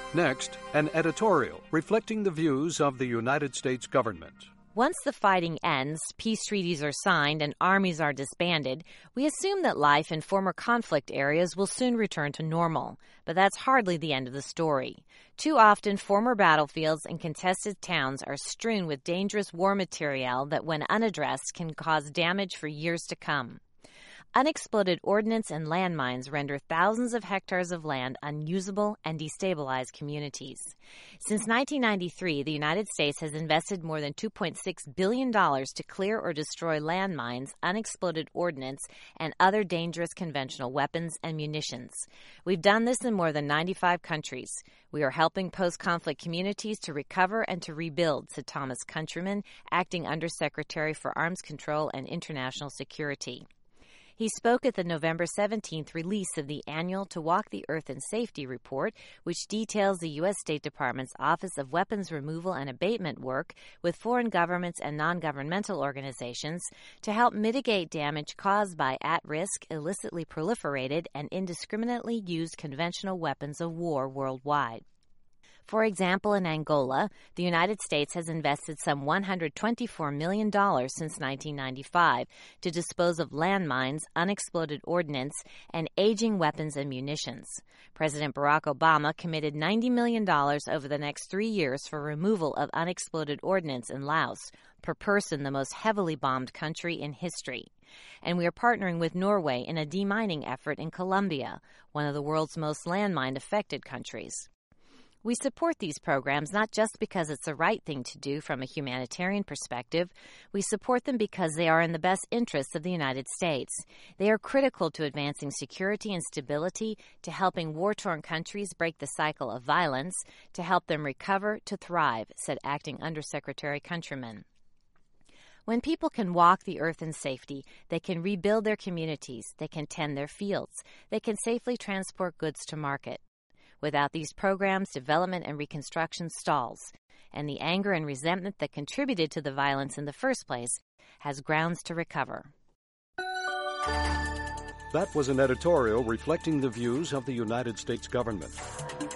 Next, an editorial reflecting the views of the United States government. Once the fighting ends, peace treaties are signed, and armies are disbanded, we assume that life in former conflict areas will soon return to normal. But that's hardly the end of the story. Too often, former battlefields and contested towns are strewn with dangerous war material that, when unaddressed, can cause damage for years to come. Unexploded ordnance and landmines render thousands of hectares of land unusable and destabilize communities. Since 1993, the United States has invested more than $2.6 billion to clear or destroy landmines, unexploded ordnance, and other dangerous conventional weapons and munitions. We've done this in more than 95 countries. We are helping post-conflict communities to recover and to rebuild, said Thomas Countryman, Acting Undersecretary for Arms Control and International Security. He spoke at the November 17th release of the annual To Walk the Earth in Safety report, which details the U.S. State Department's Office of Weapons Removal and Abatement work with foreign governments and non-governmental organizations to help mitigate damage caused by at-risk, illicitly proliferated, and indiscriminately used conventional weapons of war worldwide. For example, in Angola, the United States has invested some $124 million since 1995 to dispose of landmines, unexploded ordnance, and aging weapons and munitions. President Barack Obama committed $90 million over the next 3 years for removal of unexploded ordnance in Laos, per person the most heavily bombed country in history. And we are partnering with Norway in a demining effort in Colombia, one of the world's most landmine-affected countries. We support these programs not just because it's the right thing to do from a humanitarian perspective. We support them because they are in the best interests of the United States. They are critical to advancing security and stability, to helping war-torn countries break the cycle of violence, to help them recover, to thrive, said Acting Undersecretary Countryman. When people can walk the earth in safety, they can rebuild their communities, they can tend their fields, they can safely transport goods to market. Without these programs, development and reconstruction stalls, and the anger and resentment that contributed to the violence in the first place has grounds to recover. That was an editorial reflecting the views of the United States government.